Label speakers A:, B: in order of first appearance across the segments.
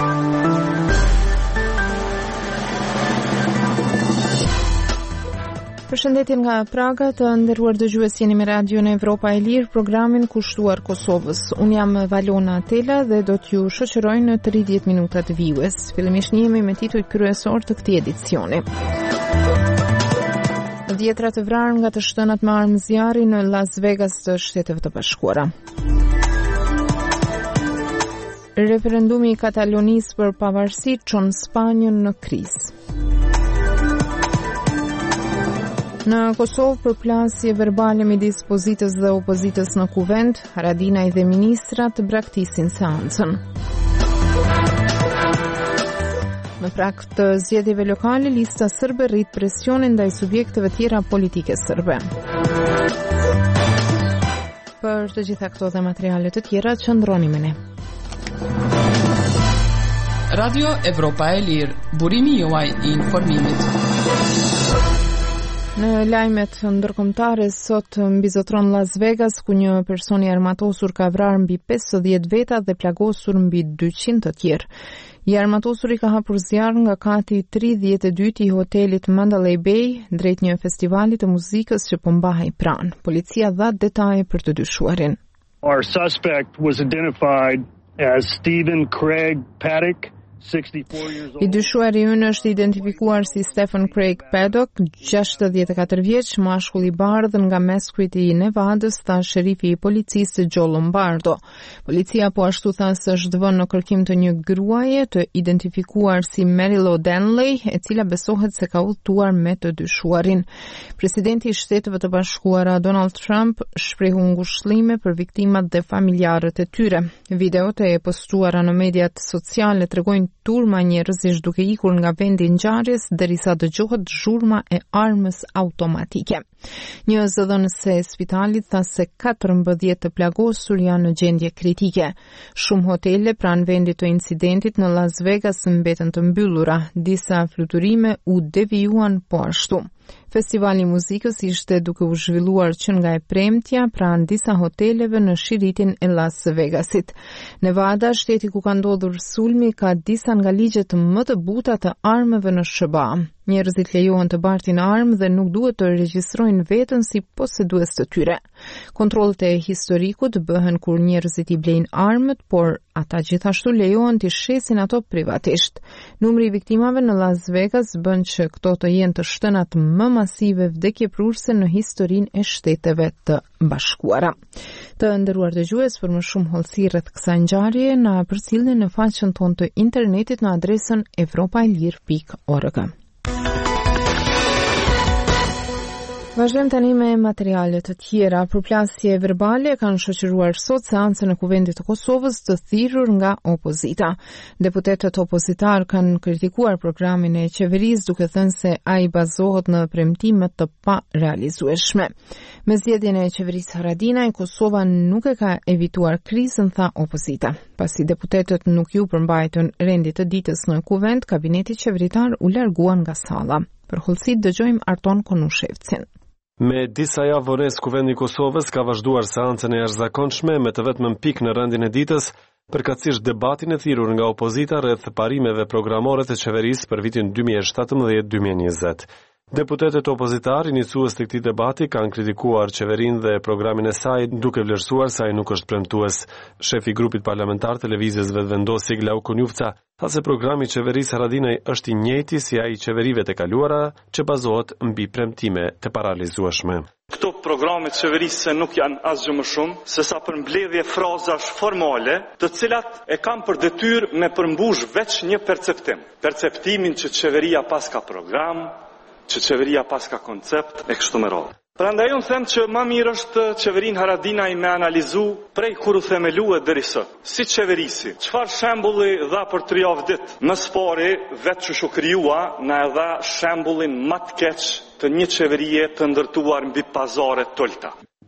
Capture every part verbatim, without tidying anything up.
A: Përshëndetje nga Praga, të nderuar dëgjues, jeni me Radion Evropa e Lirë, programin kushtuar Kosovës. Unë jam Valona Tela dhe do t'ju shoqëroj në tridhjetë minuta të vijues. Fillimisht njihemi me titujt kryesor të këtij edicioni. Dhjetra të vrarë nga të shtënat me armë zjarri në Las Vegas të Shteteve të Bashkuara. Referendumi i Katalonisë për pavarësi çon Spanjën në krizë. Në Kosovë, përplasje verbale midis pozitës dhe opozitës në kuvend, Haradinaj dhe ministrat braktisin seancën. Në prag të zgjedhjeve lokale, lista serbe rrit presionin ndaj subjekteve tjera politike serbe. Për të gjitha këto dhe materiale të tjera, qëndroni me ne.
B: Radio Evropa e Lirë, burimi juaj i informimit.
A: Në lajmet ndërkombëtare, sot mbizotron Las Vegas, ku një person i armatosur ka vrarë mbi pesëdhjetë veta dhe plagosur mbi dyqind të tjerë. I armatosuri ka hapur zjarr nga kati tridhjetë e dytë i hotelit Mandalay Bay drejt një festivali të muzikës që po mbahej pranë. Policia dha detaje për të dyshuarin.
C: Our suspect was identified as Stephen Craig Paddock.
A: I dyshuari ynë është identifikuar si Stephen Craig Paddock, gjashtëdhjetë e katër vjeç, mashkull i bardhë nga Mesquite i Nevadës, tha sherifi i policisë Joe Lombardo. Policia po ashtu tha se është vënë në kërkim të një gruaje të identifikuar si Marilo Danley, e cila besohet se ka udhëtuar me të dyshuarin. Presidenti i Shteteve të Bashkuara Donald Trump shprehu ngushëllime për viktimat dhe familjarët e tyre. Videot e postuara në mediat sociale tregojnë turma njerëzish duke ikur nga vendi i ngjarjes derisa dëgjohet zhurma e armës automatike. Një zëdhënëse e spitalit tha se katërmbëdhjetë të plagosur janë në gjendje kritike. Shumë hotele pranë vendit të incidentit në Las Vegas mbetën të mbyllura, disa fluturime u devijuan po ashtu. Festivali i muzikës ishte duke u zhvilluar që nga e premtja pranë disa hoteleve në shiritin e Las Vegasit. Nevada, shteti ku ka ndodhur sulmi, ka disa nga ligjet më të buta të armëve në S B A. Njerëzit lejohen të bartin armë dhe nuk duhet të regjistrojnë veten si posedues të tyre. Kontrollet e historikut bëhen kur njerëzit i blejnë armët, por ata gjithashtu lejohen të shesin ato privatisht. Numri i viktimave në Las Vegas bën që këto të jenë të shtënat më masive vdekjeprurse në historinë e Shteteve të Bashkuara. Të nderuar dëgjues, për më shumë hollësi rreth kësaj ngjarjeje, na përcjellni në faqen tonë të internetit në adresën evropaelir pikë org. Vazhdojmë tani me materiale të tjera. Përplasje verbale kanë shoqëruar sot seancën e Kuvendit të Kosovës të thirrur nga opozita. Deputetët opozitar kanë kritikuar programin e qeverisë duke thënë se ai bazohet në premtime të parealizueshme. Me zgjedhjen e qeverisë Haradinaj, Kosova nuk e ka evituar krizën, tha opozita. Pasi deputetët nuk ju përmbajtën rendit të ditës në Kuvend, kabineti qeveritar u larguan nga salla. Për hollësit dëgjojmë Arton Konushevcin.
D: Me disa javë vones, Kuvendi i Kosovës ka vazhduar seancën e jashtëzakonshme me të vetëm pikë në rendin e ditës, përkatësisht debatin e thirrur nga opozita rreth parimeve programore të qeverisë për vitin dy mijë e shtatëmbëdhjetë dy mijë e njëzet. Deputetët opozitar iniciues të këtij debati kanë kritikuar qeverinë dhe programin e saj, duke vlerësuar se ai nuk është premtues. Shefi i grupit parlamentar televizjes vetvendosi Glauko Njufca tha se programi i qeverisë Haradinaj është i njëjti si ai i qeverive të kaluara, që bazohet mbi premtime të parealizueshme.
E: Këto programe të qeverisë nuk janë asgjë më shumë se sa përmbledhje frazash formale, të cilat e kanë për detyrë me përmbush veç një perceptim. Perceptimin që qeveria pas ka program, që qeveria pas ka koncept e kështu me radhë. Prandaj unë them që më mirë është qeverinë Haradinaj me analizu prej kur u themeluar deri sot. Si qeverisi, çfarë shembulli dha për tre javë ditë? Më së pari, vetë që shu krijua na e dha shembullin më të keq të një qeverie të ndërtuar mbi pazare tolta.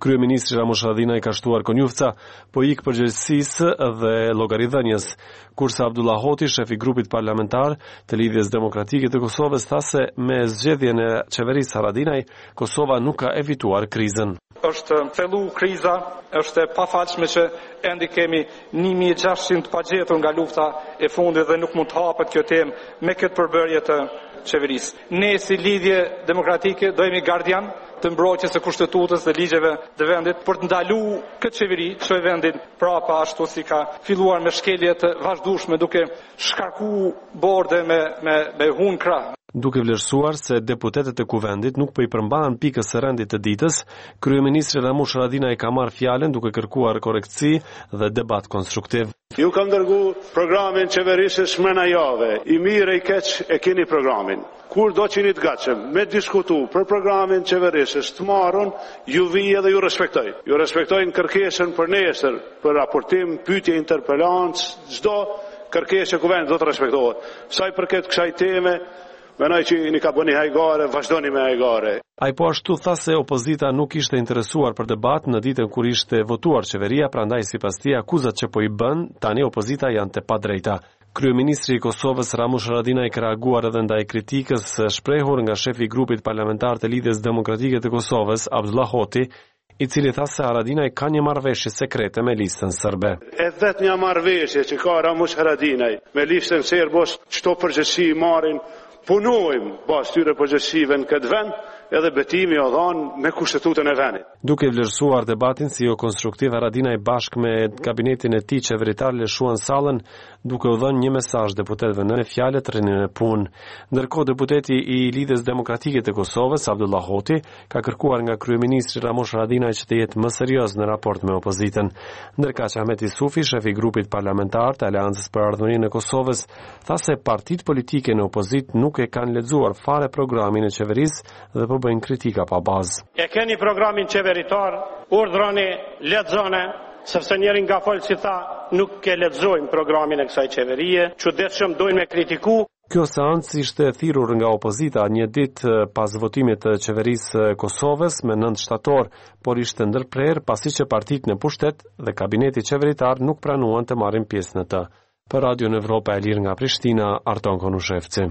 D: Kryeministri Ramush Haradinaj ka shtuar konjufca, po ik përgjegjësisë dhe llogaridhënies, kurse Abdullah Hoti, shefi i grupit parlamentar të Lidhjes Demokratike të Kosovës, tha se me zgjedhjen e qeverisë Haradinaj, Kosova nuk ka evituar krizën.
F: Është thellu kriza, është e pafalshme që ende kemi një mijë e gjashtëqind pagjetur nga lufta e fundit dhe nuk mund të hapet kjo temë me këtë përbërje të qeverisë. Ne si Lidhje Demokratike do jemi gardian të mbrojtjes së kushtetutës dhe ligjeve të vendit për të ndaluar këtë qeveri që e vendin prapa ashtu si ka filluar me shkelje të vazhdueshme duke shkarkuar borde me me me hun krah.
D: Duke vlerësuar se deputetët e kuvendit nuk po i përmbahen pikës së rendit të ditës, kryeministri Ramush Haradinaj ka marrë fjalën duke kërkuar korrektësi dhe debat konstruktiv.
G: Ju kam dërguar programin qeverisës mrena jave, i mirë i keq e keni programin. Kur do qeni të gatshëm me diskutu për programin qeverisës të marrën, ju vije dhe ju respektoj. Ju respektojnë kërkesën për nesër, për raportim, pyetje, interpelancë, çdo kërkesë e kuvendit do të respektohet. Sa i përket kësaj teme, menoj që një ka bëni hajgare, vazhdoni me hajgare.
D: Ai po ashtu tha se opozita nuk ishte interesuar për debat në ditën kur ishte votuar qeveria, prandaj sipas tij akuzat që po i bën tani opozita janë të padrejta. Kryeministri i Kosovës Ramush Haradinaj ka reaguar edhe ndaj kritikës së shprehur nga shefi i grupit parlamentar të Lidhjes Demokratike të Kosovës, Abdullah Hoti, i cili tha se Haradinaj ka një marrëveshje sekrete me listën serbe.
G: E vetë një marrëveshje që ka Ramush Haradinaj me listën serbe, çto përgjegjësi marrin, punojmë pas tyre përgjegjësive në këtë vend, edhe betimi o dhanë me kushtetutën e vendit.
D: Duke vlerësuar debatin si jo konstruktiv, Haradinaj bashkë me kabinetin e tij qeveritar lëshuan sallën duke u dhënë një mesazh deputetëve në fjalët rinin e punë. Ndërkohë deputeti i Lidhjes Demokratike të Kosovës, Abdullah Hoti, ka kërkuar nga kryeministri Ramush Haradinaj që të jetë më serioz në raport me opozitën. Ndërkaq Ahmet Isufi, shefi i grupit parlamentar të Aleancës për Ardhmërinë e Kosovës, tha se partitë politike në opozit nuk e kanë lexuar fare programin e qeverisë dhe po bëjnë kritika pa bazë.
H: E keni programin qeveritar, urdhroni, lexoni, sepse njëri nga folë si tha, nuk ke lexojmë programin e kësaj qeverie, çuditshëm dojnë me kritiku.
D: Kjo seancë ishte thirrur nga opozita një ditë pas votimit të qeverisë Kosovës me nëntë shtator, por ishte ndërprerë pasi që partitë në pushtet dhe kabineti qeveritar nuk pranuan të marrin pjesë në të. Për Radio Evropa e Lirë nga Prishtina, Arton Konushevci.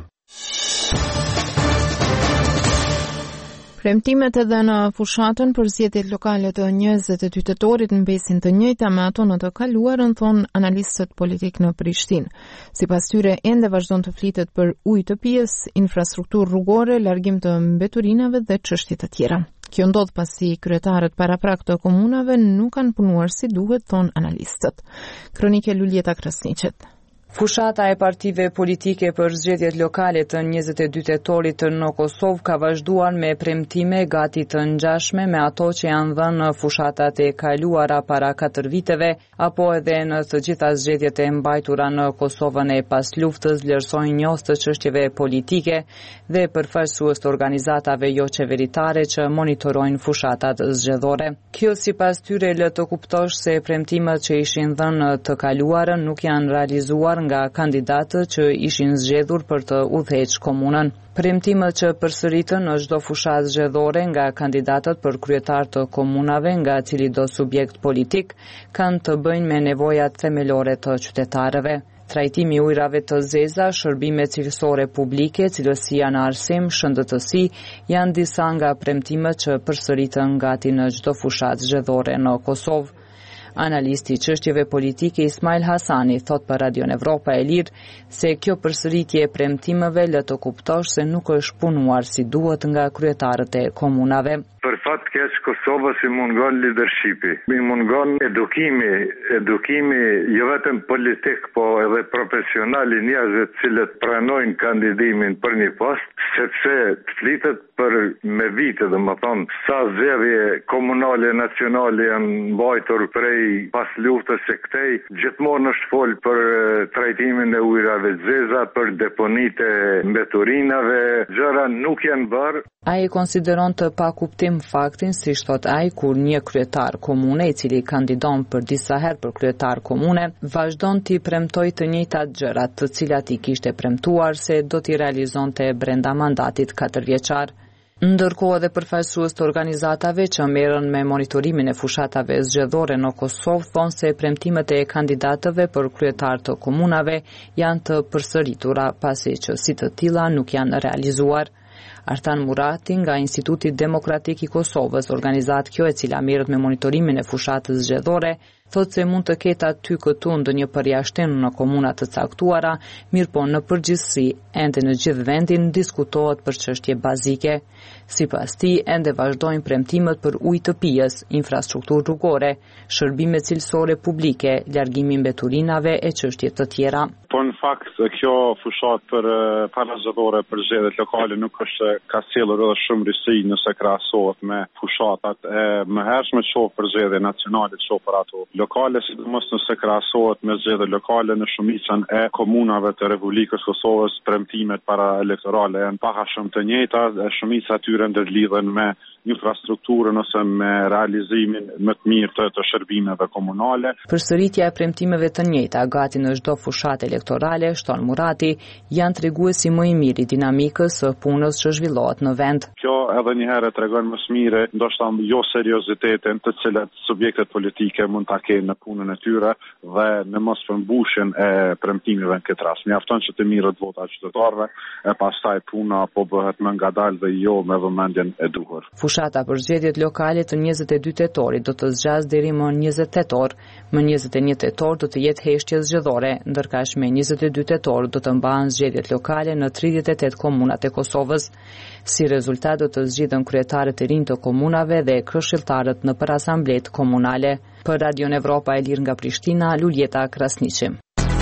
A: Premtimet edhe në fushatën për zgjedhjet lokale të njëzet e dy tetorit në besin të njëjta me ato në të kaluarën, thon analistët politik në Prishtinë. Sipas tyre, ende vazhdon të flitet për ujë të pijes, infrastrukturë rrugore, largim të mbeturinave dhe çështje të tjera. Kjo ndodh pasi kryetarët paraprak të komunave nuk kanë punuar si duhet, thon analistët. Kronike Luljeta Krasniqet.
I: Fushata e partive politike për zgjedhjet lokale të njëzet e dy tetorit në Kosovë ka vazhduar me premtime gati të ngjashme me ato që janë dhënë në fushatat e kaluara para katër viteve, apo edhe në të gjitha zgjedhjet e mbajtura në Kosovën e pas luftës, vlerësojnë njohës të çështjeve politike dhe përfaqësues të organizatave jo qeveritare që monitorojnë fushatat zgjedhore. Kjo sipas tyre lë të kuptosh se premtimet që ishin dhënë të kaluarën nuk janë realizuar nga kandidatët që ishin zgjedhur për të udhëhequr komunën. Premtimet që përsëritën në çdo fushatë zgjedhore nga kandidatët për kryetar të komunave nga cilido subjekt politik kanë të bëjnë me nevojat themelore të qytetarëve. Trajtimi i ujrave të zeza, shërbime cilësore publike, cilësia në arsim, shëndetësi janë disa nga premtimet që përsëritën gati në çdo fushatë zgjedhore në Kosovë. Analisti i çështjeve politike Ismail Hasani thot për Radio Evropa e Lirë se kjo përsëritje e premtimeve lë të kuptosh se nuk është punuar si duhet nga kryetarët e komunave.
J: Për fat keq Kosovës i mungon leadershipi, i mungon edukimi, edukimi jo vetëm politik, po edhe profesional i njerëzve të cilët pranojnë kandidimin për një post, sepse flitet për me vite, dhe më thonë, sa zgjedhje komunale nacionale janë mbajtur prej pas luftës së këtej, gjithmonë është fol për trajtimin e ujrave të zeza, për deponitë e mbeturinave, gjëra nuk janë bërë.
I: Ai konsideron të pa kuptim faktin, si thot ai, kur një kryetar komune i cili kandidon për disa herë për kryetar komune, vazhdon t'i premtojë të njëjtat gjërat, të cilat i kishte premtuar se do t'i realizonte brenda mandatit katërvjeçar. Ndërkohë edhe përfaqësues të organizatave që merren me monitorimin e fushatave zgjedhore në Kosovë thonë se premtimet e kandidatëve për kryetar të komunave janë të përsëritura pasi që si të tilla nuk janë realizuar. Artan Murati nga Instituti Demokratik i Kosovës, organizat kjo e cila merret me monitorimin e fushatës zgjedhore, thotë se mund të ketë aty këtu ndonjë përjashtim në komuna të caktuara, mirëpo në përgjithësi ende në gjithë vendin diskutohet për çështje bazike. Sipas tij, ende vazhdojnë premtimet për ujë të pijës, infrastrukturë rrugore, shërbime cilësore publike, largimi mbeturinave e çështje të tjera.
K: Po në fakt kjo fushat për para zgjedhore për zgjedhjet lokale nuk është ka sjellur edhe shumë risi nëse krahasohet me fushatat e mëhershme që për zgjedhje nacionale, që për ato lokale, sidomos nëse krahasohet me zgjedhje lokale në shumicën e komunave të Republikës Kosovës, premtimet para elektorale janë paha shumë të njëjta, shumica atyre ndërlidhen me infrastrukturën ose me realizimin më të mirë të, të shërbimeve komunale.
I: Përsëritja e premtimeve të njëjta gati në çdo fushatë elektorale, shton Murati, janë treguesi më i miri dinamikës së punës që zhvillohet në vend.
K: Kjo edhe një herë tregon më së miri ndoshta jo seriozitetin të cilat subjektet politike mund ta kenë në punën e tyre dhe në mos përmbushjen e premtimeve në këtë rast. Mjafton që të mirët vota qytetarëve e pastaj puna po bëhet më ngadalë dhe jo me vëmendjen e duhur.
I: Fushata për zgjedhjet lokale të njëzet e dy tetorit do të zgjas deri më njëzet tetor, më njëzet e një tetor do të jetë heshtje zgjedhore, ndërkaq me njëzet e dy tetor do të mbahen zgjedhjet lokale në tridhjetë e tetë komunat e Kosovës. Si rezultat do të zgjidhen kryetarët e rinj të komunave dhe këshilltarët në për asamblet komunale. Për Radion Evropa e Lirë nga Prishtina, Luljeta Krasniqi.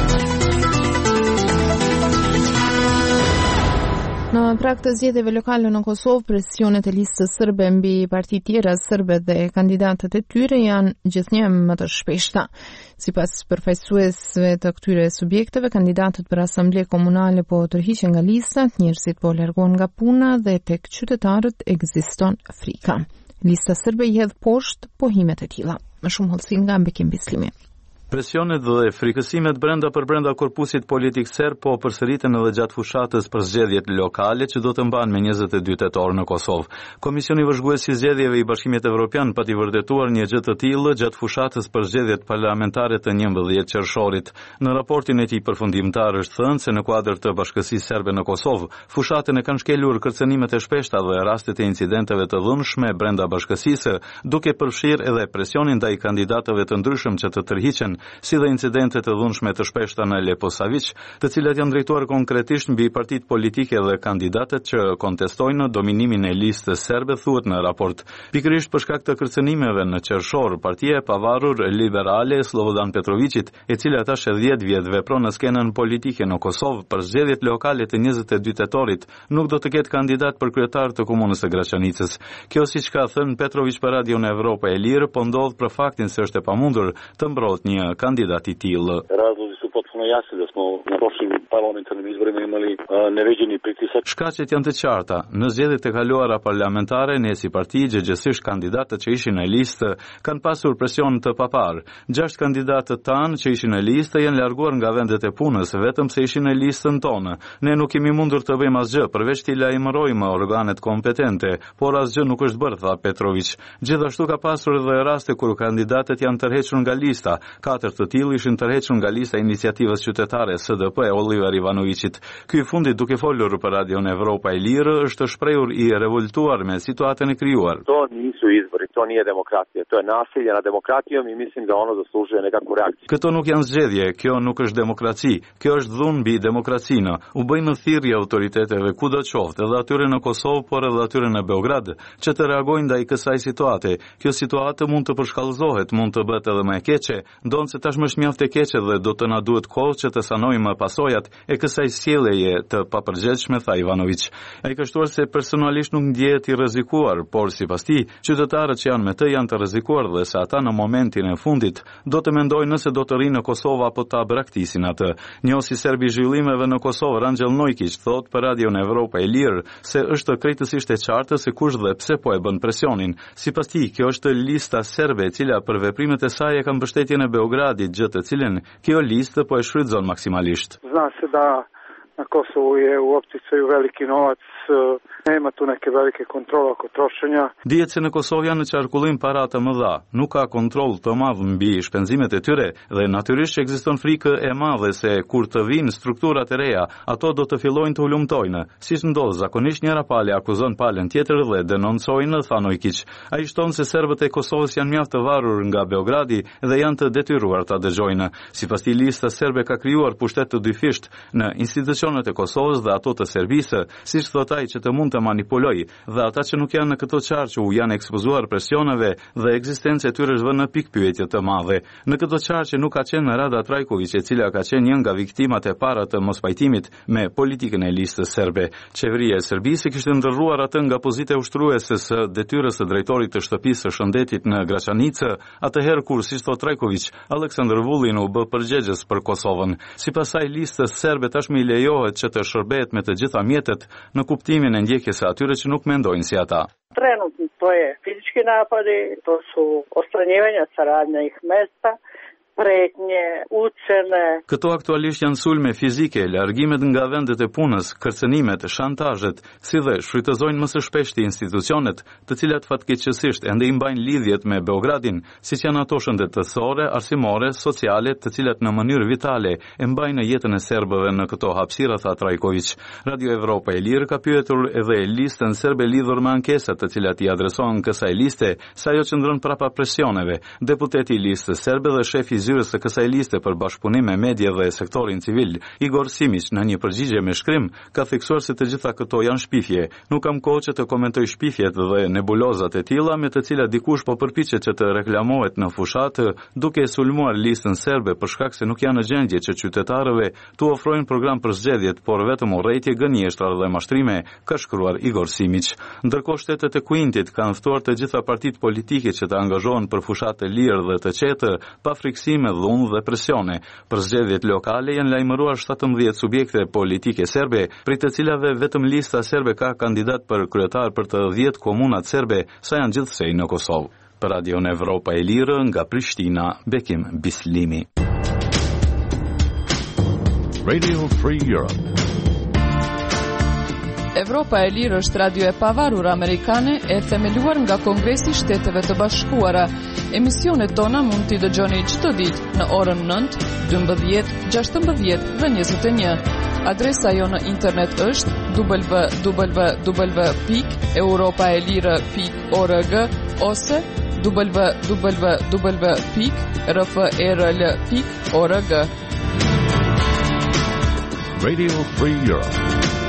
A: Në prag të zgjedhjeve lokale në Kosovë, presionet e listës serbe mbi parti tjera serbe dhe kandidatët e tyre janë gjithnjë më të shpeshta. Sipas përfaqësuesve të këtyre subjekteve, kandidatët për asamble komunale po tërhiqen nga listat, njerëzit po largohen nga puna dhe tek qytetarët ekziston frika. Lista serbe i hedh poshtë pohimet e tilla. Më shumë hollësi nga Bekim Bislimi.
L: Presionet dhe frikësimet brenda për brenda korpusit politik serb po përsëriten edhe gjatë fushatës për zgjedhjet lokale që do të mbahen me njëzet e dy tetor në Kosovë. Komisioni vëzhgues i zgjedhjeve i Bashkimit Evropian pati vërtetuar një gjë të tillë gjatë fushatës për zgjedhjet parlamentare të njëmbëdhjetë qershorit. Në raportin e tij përfundimtar është thënë se në kuadër të Bashkësisë serbe në Kosovë, fushatën e kanë shkelur kërcënimet e shpeshta dhe rastet e incidenteve të dhunshme brenda bashkësisë, duke përfshirë edhe presionin ndaj kandidatëve të ndryshëm që të tërhiqen, si dhe incidentet e dhunshme të shpeshta në Leposavić, të cilat janë drejtuar konkretisht mbi partitë politike dhe kandidatët që kontestojnë dominimin e listës serbe, thuhet në raport. Pikërisht për shkak të kërcënimeve në qershor, partia e pavarur liberale Slobodan Petrovićit, e cila tash e dhjetë vjet vepron në skenën politike në Kosovë për zgjedhjet lokale të njëzet e dy tetorit, nuk do të ketë kandidat për kryetar të komunës së Graçanicës. Kjo, siç ka thënë Petrović për Radion Evropa e Lirë, po ndodh për faktin se është e pamundur të mbrojtë një kandidat i tillë.
M: Razlozi su potpuno jasni da smo na prošlim parlamentarnim izborima imali neviđeni pritisak.
L: Shkaqet janë të qarta. Në zgjedhjet e kaluara parlamentare, ne si parti, gjëgjësisht kandidatët që ishin në listë kanë pasur presion të papar. Gjashtë kandidatët tanë që ishin në listë janë larguar nga vendet e punës vetëm se ishin në listën tonë. Ne nuk kemi mundur të bëjmë asgjë përveç t'i lajmërojmë organet kompetente, por asgjë nuk është bërë, tha Petrović. Gjithashtu ka pasur edhe raste kur kandidatët janë tërhequr nga lista. Katër të tillë ishin tërhequr nga lista e iniciativës qytetare S D P e Oliver Ivanovićit. Ky i fundit, duke folur për Radion Evropa e Lirë, është shprehur i revoltuar me situatën e krijuar.
M: To nisu izbori, to nije demokratija, to je nasilje nad demokratijom i mislim da ono zaslužuje nekakvu reakciju.
L: Këto nuk janë zgjedhje, kjo nuk është demokraci, kjo është dhunë mbi demokracinë. U bëjmë thirrje autoriteteve kudo qoftë, edhe atyre në Kosovë, por edhe atyre në Beograd, që të reagojnë ndaj kësaj situate. Kjo situatë mund të përshkallëzohet, mund të bëhet edhe më e keqe, ndonë se tashmë është mjaft e keqe dhe do të na duhet kohë që të sanojmë pasojat e kësaj sjelljeje të papërgjithshme, tha Ivanović. Ai ka shtuar se personalisht nuk ndjehet i rrezikuar, por sipas tij, qytetarët që janë me të janë të rrezikuar dhe se ata në momentin e fundit do të mendojnë nëse do të rinë në Kosovë apo ta braktisin atë. Njohësi serb i zhvillimeve në Kosovë, Rangjel Nojkić, thot për Radion Evropa e Lirë se është krejtësisht e qartë se kush dhe pse po e bën presionin. Sipas tij, kjo është lista serbe e cila për veprimet e saj e ka mbështetjen e Beogradit, gjë të cilën kjo listë po e shfrytëzon maksimalisht.
N: Zna se da na Kosovu je u opticaju veliki novac nema tu neke velike kontrole oko trošenja.
L: Dihet se në Kosovë janë në qarkullim para të mëdha, nuk ka kontroll të madh mbi shpenzimet e tyre dhe natyrisht që ekziston frikë e madhe se kur të vinë strukturat e reja, ato do të fillojnë të ulumtojnë. Siç ndodh zakonisht, njëra palë akuzon palën tjetër dhe denoncojnë, tha Nojkić. Ai shton se serbët e Kosovës janë mjaft të varur nga Beogradi dhe janë të detyruar ta dëgjojnë. Sipas tij, lista serbe ka krijuar pushtet të dyfisht në institucionet e Kosovës dhe ato të Serbisë, siç thot ai, që të mund të manipulojë, dhe ata që nuk janë në këtë qarqe u janë ekspozuar presioneve dhe ekzistenca e tyre është vënë në pikpyetje të madhe. Në këtë qarqe nuk ka qenë Rada Trajković, e cila ka qenë një nga viktimat e para të mospajtimit me politikën e listës serbe. Qeveria e Serbisë kishte ndërruar atë nga pozita ushtruese së detyrës së drejtorit të shtëpisë së shëndetit në Graçanicë, atëherë kur, siç thot Trajković, Aleksandar Vullin u bë përgjegjës për Kosovën. Sipas saj, listës serbe tashmë i lejohet që të shërbehet me të gjitha mjetet në kuptimin e ndjekjes së atyre që nuk mendojnë si ata.
O: Trenutno to je fizički napadi, to su odstranjivanja sa radnih mesta, pretnje, ucene.
L: Këto aktualisht janë sulme fizike, largimet nga vendet e punës, kërcënimet, shantazhet, si dhe shfrytëzojnë më së shpeshti institucionet, të cilat fatkeqësisht ende i mbajnë lidhjet me Beogradin, siç janë ato shëndetësore, arsimore, sociale, të cilat në mënyrë vitale e mbajnë jetën e serbëve në këto hapësira, tha Trajković. Radio Evropa e Lirë ka pyetur edhe listën serbe lidhur me ankesat të cilat i adresohen kësaj liste, se ajo qëndron prapa presioneve. Deputeti i listës serbe dhe shefi zyrës së kësaj liste për bashkëpunim me media dhe sektorin civil, Igor Simić, në një përgjigje me shkrim, ka theksuar se të gjitha këto janë shpifje. Nuk kam kohë që të komentoj shpifjet dhe nebulozat e tilla me të cilat dikush po përpiqet që të reklamohet në fushatë, duke sulmuar listën serbe për shkak se nuk janë në gjendje që qytetarëve tu ofrojnë program për zgjedhjet, por vetëm urrëtie, gënjeshtra dhe mashtrime, ka shkruar Igor Simić. Ndërkohë, shtetet e Kuintit kanë ftuar të gjitha partitë politike që të angazhohen për fushatë të lirë dhe të qetë, pa friksim me dhunë dhe presione. Për zgjedhjet lokale janë lajmëruar shtatëmbëdhjetë subjekte politike serbe, prej të cilave vetëm lista serbe ka kandidat për kryetar për të dhjetë komunat serbe, sa janë gjithsej në Kosovë. Për Radio Evropa e Lirë, nga Prishtina, Bekim Bislimi.
P: Radio Free Europe.
B: Evropa e Lirë është radio e pavarur amerikane e themeluar nga Kongresi i Shteteve të Bashkuara. Emisionet tona mund t'i dëgjoni çdo ditë në orën nëntë, dymbëdhjetë, gjashtëmbëdhjetë dhe njëzet e një. Adresa jo në internet është w w w pikë europaelire pikë org ose w w w pikë r f e r l pikë org.
P: Radio Free Europe.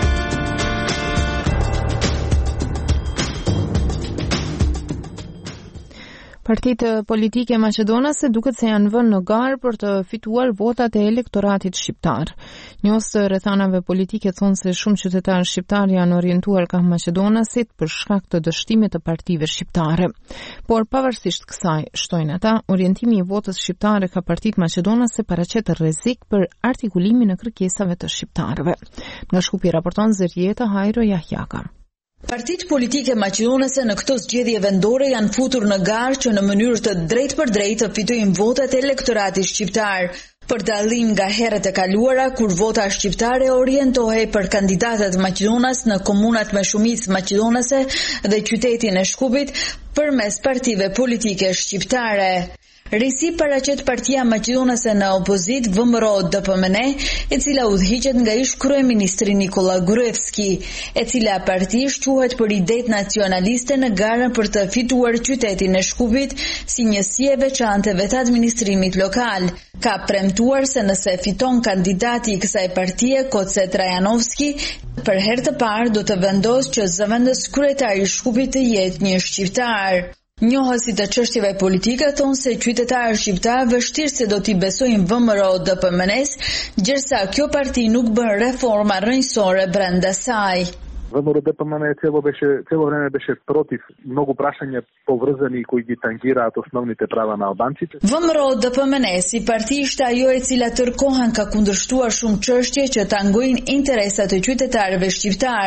A: Partitë politike maqedonase duket se janë vënë në garë për të fituar votat e elektoratit shqiptar. Njohës të rrethanave politike thonë se shumë qytetarë shqiptar janë orientuar ka maqedonasit për shkak të dështimit të partive shqiptare. Por pavarësisht kësaj, shtojnë ata, orientimi i votës shqiptare ka partitë maqedonase paraqet rrezik për artikulimin e kërkesave të shqiptarëve. Nga Shkupi raporton Zërjeta Hajro Jahjaka.
Q: Partitë politike maqedonase në këto zgjedhje vendore janë futur në garë që në mënyrë të drejtë për drejtë të fitojnë votat e elektoratit shqiptar. Për dallim nga herët e kaluara, kur vota shqiptare orientohej për kandidatët maqedonas në komunat me shumicë maqedonase dhe qytetin e Shkupit përmes partive politike shqiptare. Risi paraqet partia maqedonase në opozit V M R O D P M N, e cila udhëhiqet nga ish kryeministri Nikola Gruevski, e cila parti shquhet për idetë nacionaliste në garën për të fituar qytetin e Shkupit si njësi e veçante vetë administrimit lokal. Ka premtuar se nëse fiton kandidati i kësaj partie, Koce Trajanovski, për herë të parë do të vendosë që zëvendës kryetari i Shkupit të jetë një shqiptar. Njohësit të çështjeve politike thonë se qytetarë shqiptar vështirë se do t'i besojnë V M R O D P M N-s, gjërsa kjo parti nuk bën reforma rrënjësore brenda saj.
R: V M R O D P M N celo беше цело време беше против mnogo prašanja поврзани koji ги tangiraат основните права на албанците.
Q: V M R O D P M N si parti ishte ajo e cila tërkohën ka kundërshtuar shumë çështje që tangojnë interesat e qytetarëve shqiptar.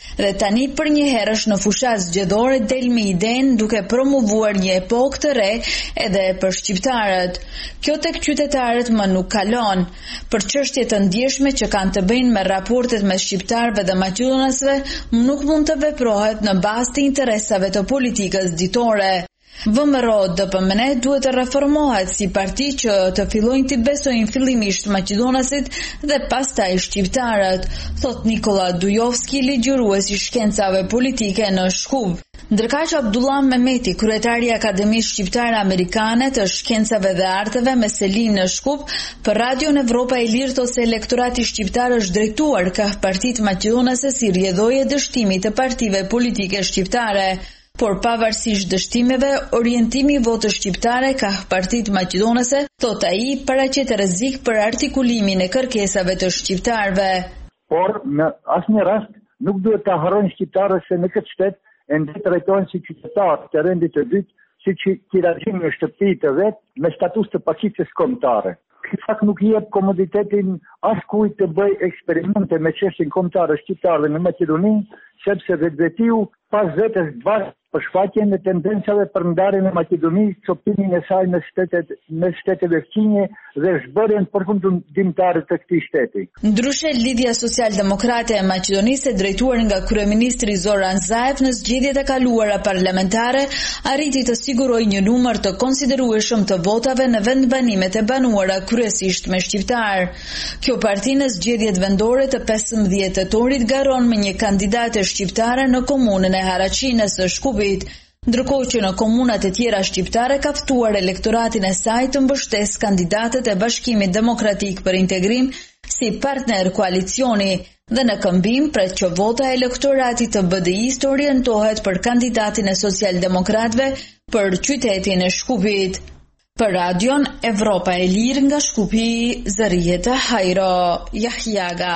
Q: Dhe tani për një herësh në fushat zgjedhore del me idenë duke promovuar një epokë të re edhe për shqiptarët. Kjo tek qytetarët më nuk kalon. Për çështje të ndjeshme që kanë të bëjnë me raportet mes shqiptarëve dhe maqedonasve, nuk mund të veprohet në bazë të interesave të politikës ditore. V M R O D P M N duhet të reformohet si parti që të fillojnë të besojnë fillimisht maqedonasit dhe pastaj shqiptarët, thot Nikola Dujovski, ligjërues i shkencave politike në Shkup. Ndërkaq Abdullah Mehmeti, kryetari i Akademisë Shqiptare Amerikane të Shkencave dhe Arteve me Selin në Shkup, për Radion Evropa e Lirë thot se elektorati shqiptar është drejtuar ka partitë maqedonase si rrjedhoje dështimi të partive politike shqiptare. Por pavarësisht dështimeve, orientimi i votës shqiptare ka partitë maqedonase, thot ai, paraqet rrezik për artikulimin e kërkesave të shqiptarëve.
S: Por në asnjë rast nuk duhet ta harrojnë shqiptarët se në këtë shtet ende trajtohen si qytetarë të rendit të dytë, siç tiraxhin në shtëpi të vet me status të paqicës kombëtare. Ky fakt nuk jep komoditetin askujt të bëj eksperimente me çështjen kombëtare shqiptarëve në Maqedoni, sepse vetvetiu pas vetes bashkë për shfaqjen e tendencave për ndarjen e Maqedonisë, copimin e saj me shtetet me shtetet veçine dhe zhbërjen përfundimtare të këtij shteti.
Q: Ndryshe, Lidhja Social-Demokrate e Maqedonisë, e drejtuar nga kryeministri Zoran Zaev, në zgjedhjet e kaluara parlamentare arriti të sigurojë një numër të konsiderueshëm të votave në vendbanimet e banuara kryesisht me shqiptar. Kjo parti në zgjedhjet vendore të pesëmbëdhjetë tetorit garon me një kandidate shqiptare në komunën e Haraçinës së Shkupit, ndërkohë që në komunat e tjera shqiptare ka ftuar elektoratin e saj të mbështesë kandidatët e Bashkimit Demokratik për Integrim si partner koalicioni dhe në këmbim pret që vota e elektoratit të B D I-s të orientohet për kandidatin e Socialdemokratëve për qytetin e Shkupit. Për Radion Evropa e Lirë nga Shkupi, Zërieta Hajro Jahjaga.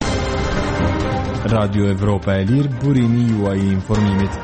T: Radio Evropa e Lirë, burimi juaj i informimit.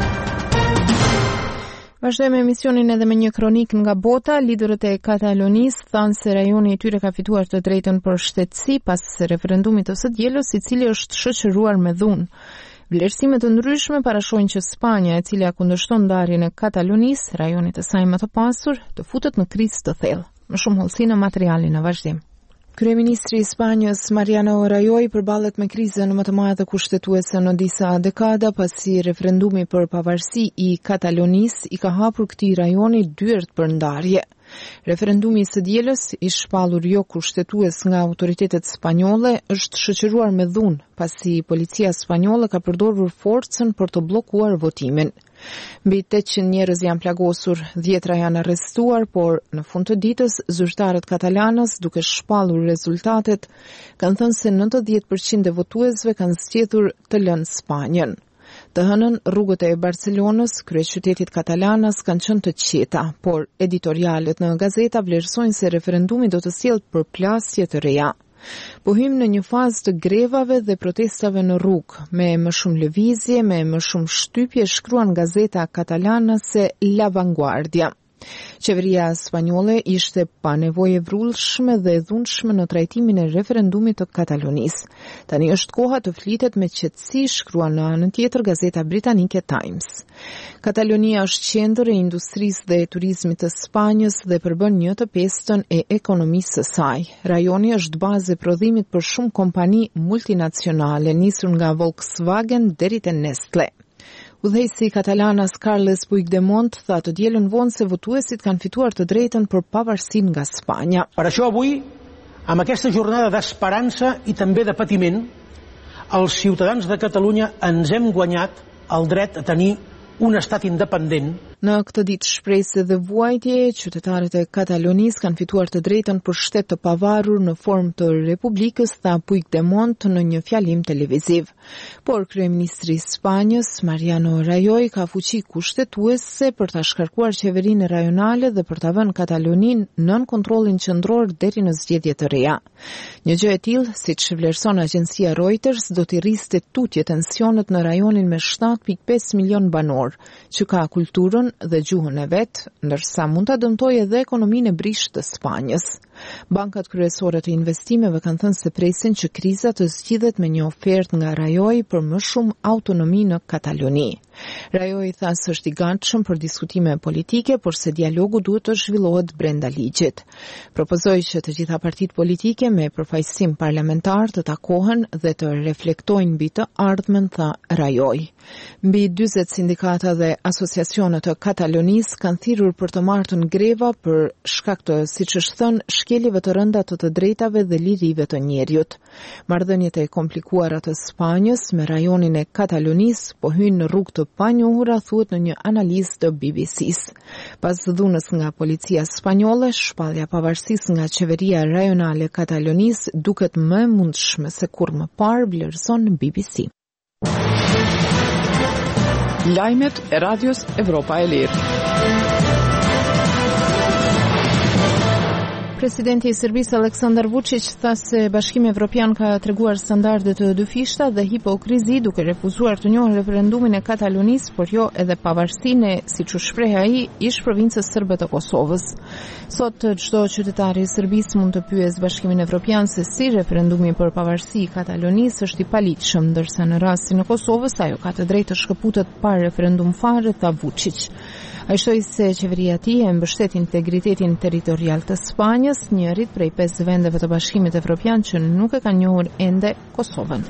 A: Vazhdojmë emisionin edhe me një kronik nga bota. Liderët e Katalonisë thanë se rajoni i tyre ka fituar të drejtën për shtetësi pas referendumit të së dielës, i cili është shoqëruar me dhunë. Vlerësime të ndryshme parashojnë që Spanja, e cila kundërshton ndarjen e Katalonisë, rajonit të saj më të pasur, të futet në krizë të thellë. Më shumë hollësi në materialin në vazhdim. Kryeministri i Spanjës Mariano Rajoy përballet me krizën më të madhe kushtetuese në disa dekada pasi referendumi për pavarësi i Katalonisë i ka hapur këtij rajoni dyert për ndarje. Referendumi i së dielës, i shpallur jo kushtetues nga autoritetet spanjolle, është shoqëruar me dhunë pasi policia spanjolle ka përdorur forcën për të bllokuar votimin. Mbi tetëqind njerëz janë plagosur, dhjetra janë arrestuar, por në fund të ditës zyrtarët katalanës, duke shpallur rezultatet, kanë thënë se nëntëdhjetë përqind e votuesve kanë zgjedhur të lënë Spanjën. Të hënën, rrugët e Barcelonës, kryeqytetit katalanas, kanë qenë të qeta, por editorialet në gazeta vlerësojnë se referendumi do të sjellë përplasje të reja. Po hym në një fazë të grevave dhe protestave në rrugë, me më shumë lëvizje, me më shumë shtypje, shkruan gazeta katalana se La Vanguardia. Qeveria spanjolle ishte pa nevojë vrullshme dhe dhunshme në trajtimin e referendumit të Katalonisë. Tani është koha të flitet me qetësi, shkruan në anën tjetër gazeta britanike Times. Katalonia është qendër e industrisë dhe turizmit të Spanjës dhe përbën një të pestën e ekonomisë së saj. Rajoni është bazë e prodhimit për shumë kompani multinacionale, nisur nga Volkswagen deri te Nestle. Udhëheqësi katalanas Carles Puigdemont tha të dielën vonë se votuesit kanë fituar të drejtën për pavarësinë nga Spanya.
U: Per això avui, amb aquesta jornada d'esperança i també de patiment, els ciutadans de Catalunya ens hem guanyat el dret a tenir un estat independent.
A: Në këtë ditë shpresë dhe vuajtje, qytetarët e Katalonisë kanë fituar të drejtën për shtet të pavarur në formë të republikës, tha Puigdemont në një fjalim televiziv. Por kryeministri i Spanjës, Mariano Rajoy, ka fuqi kushtetuese për ta shkarkuar qeverinë rajonale dhe për ta vënë Kataloninë nën kontrollin qendror deri në zgjedhje të reja. Një gjë e tillë, siç vlerëson agjencia Reuters, do të rriste tutje tensionet në rajonin me shtatë pikë pesë milion banor, që ka kulturën dhe gjuhën e vet, ndërsa mund ta dëmtojë edhe ekonominë e brishtë të Spanjës. Bankat kryesore të investimeve kanë thënë se presin që kriza të zgjidhet me një ofertë nga Rajoi për më shumë autonomi në Kataloni. Rajoi tha se është i gatshëm për diskutime politike, por se dialogu duhet të zhvillohet brenda ligjit. Propozoi që të gjitha partitë politike me përfaqësim parlamentar të takohen dhe të reflektojnë mbi të ardhmen, tha Rajoi. Mbi dyzet sindikata dhe asociacione të Katalonisë kanë thirrur për të marrë greva për shkak të, siç është thënë, shkeljeve të rënda të të drejtave dhe lirive të njerëzit. Marrëdhëniet e komplikuara të Spanjës me rajonin e Katalonisë po hyjnë në rrugë të panjohura, thuhet në një analizë të B B C-s. Pas dhunës nga policia spanjolle, shpallja pavarësisë nga qeveria rajonale e Katalonisë duket më e mundshme se kur më parë, vlerëson B B C.
B: Lajmet e Radios Evropa e Lirë.
A: Presidenti i Serbisë Aleksandar Vučić tha se Bashkimi Evropian ka treguar standarde të dyfishta dhe hipokrizi duke refuzuar të njohë referendumin e Katalonisë, por jo edhe pavarësinë e, siç u shpreh ai, ish provincës serbe të Kosovës. Sot çdo qytetar i Serbisë mund të pyesë Bashkimin Evropian se si referendumi për pavarësi i Katalonisë është i paligjshëm, ndërsa në rastin e Kosovës ajo ka të drejtë të shkëputet pa referendum fare, tha Vučić. Ai shtoi se qeveria e tij e mbështet integritetin territorial të Spanjës, njërit prej pesë vendeve të Bashkimit Evropian që nuk e kanë njohur ende Kosovën.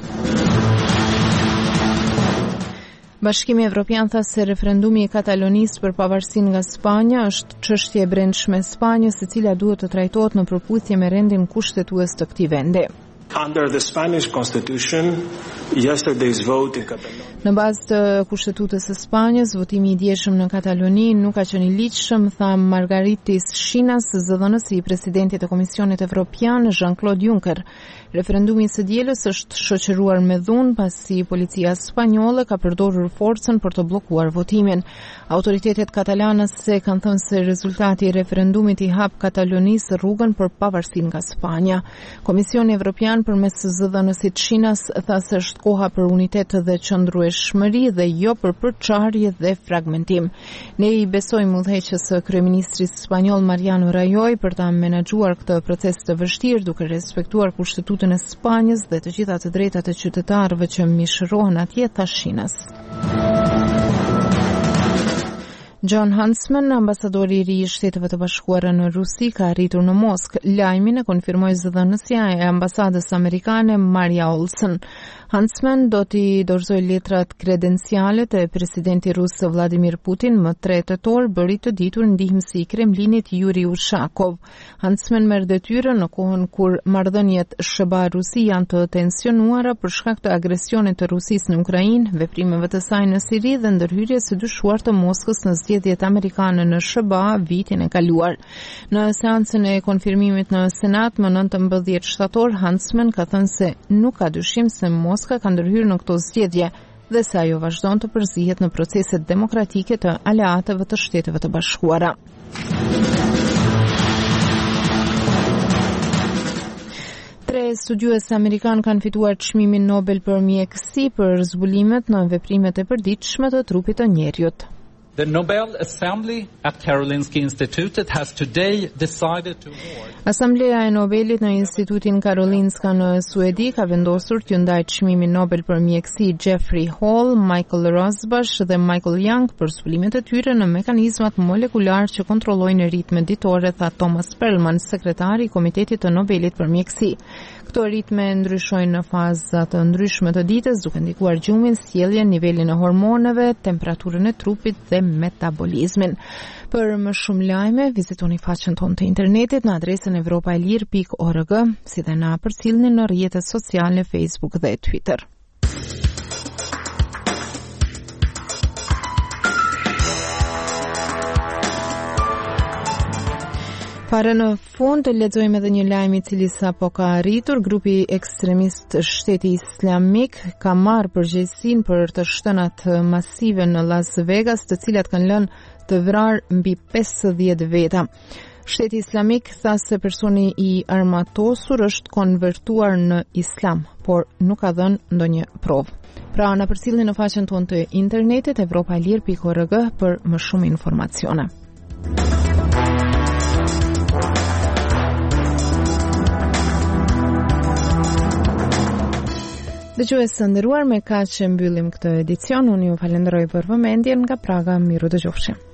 A: Bashkimi Evropian tha se referendumi i Katalonisë për pavarësinë nga Spanja është çështje e brendshme e Spanjës, e cila duhet të trajtohet në përputhje me rendin kushtetues të këtij vendi.
C: Under the Spanish Constitution, yesterday's vote in Catalonia.
A: Në bazë të kushtetutës së Spanjës, votimi i dieshëm në Kataloni nuk ka qenë i ligjshëm, tha Margaritis Shinas, zëdhënësi i presidentit të Komisionit Evropian, Jean-Claude Juncker. Referendumi së dielës është shoqëruar me dhunë pasi policia spanjolle ka përdorur forcën për të bllokuar votimin. Autoritetet katalanase kanë thënë se rezultati i referendumit i hap Katalonisë rrugën për pavarësinë nga Spanja. Komisioni Evropian përmes zëdhënësit Shinas tha se është koha për unitet dhe qëndrueshmëri dhe jo për përçarje dhe fragmentim. Ne i besojmë udhëheqës së kryeministrit spanjoll Mariano Rajoy për ta menaxhuar këtë proces të vështirë duke respektuar kushtetutën e Spanjës dhe të gjitha të drejtat e qytetarëve që mishërohen atje, tha Shinas. John Huntsman, ambasadori i ri i Shteteve të Bashkuara në Rusi, ka arritur në Moskë. Lajmin e konfirmoi zëdhënësja e ambasadës amerikane Maria Olsen. Huntsman do t'i dorëzoj letrat kredenciale të presidenti rus Vladimir Putin më tre tetor, bëri të ditur ndihmësi i Kremlinit Yuri Ushakov. Huntsman merr detyrën në kohën kur marrëdhëniet S B A-Rusi janë të tensionuara për shkak të agresionit të Rusisë në Ukrainë, veprimeve të saj në Siri dhe ndërhyrjes së dyshuar të Moskës në zgjedhjet amerikane në S B A vitin e kaluar. Në seancën e konfirmimit në Senat më nëntëmbëdhjetë shtator, Huntsman ka thënë se nuk ka dyshim se Moska ka ndërhyrë në këto zgjedhje dhe se ajo vazhdon të përzihet në proceset demokratike të aleatëve të Shteteve të Bashkuara. Tre studiues amerikan kanë fituar çmimin Nobel për mjekësi për zbulimet në veprimet e përditshme të trupit të njerëzit.
V: The Nobel Assembly at Karolinska Institutet has today decided to award.
A: Asambleja e Nobelit në Institutin Karolinska në Suedi ka vendosur t'ju ndajë çmimin Nobel për mjekësi Jeffrey Hall, Michael Rosbash dhe Michael Young për zbulimet e tyre në mekanizmat molekular që kontrollojnë ritmet ditore, tha Thomas Perlman, sekretari i Komitetit të Nobelit për mjekësi. Këto ritme ndryshojnë në faza të ndryshme të ditës, duke ndikuar gjumin, sjelljen, nivelin e hormoneve, temperaturën e trupit dhe metabolizmin. Për më shumë lajme, vizitoni faqen tonë të internetit në adresën evropaelir pikë org, si dhe na përcjellni në rrjetet sociale Facebook dhe Twitter. Para në fund të lexojmë edhe një lajm i cili sapo ka arritur. Grupi ekstremist Shteti Islamik ka marrë përgjegjësinë për të shtënat masive në Las Vegas, të cilat kanë lënë të vrarë mbi pesëdhjetë veta. Shteti Islamik tha se personi i armatosur është konvertuar në Islam, por nuk ka dhënë ndonjë provë. Pra, na përcjellni në faqen tonë të internetit evropaelir pikë org për më shumë informacione. Dëgjues të nderuar, me kaq që mbyllim këtë edicion. Unë ju falenderoj për vëmendjen. Nga Praga, miru dëgjofshim.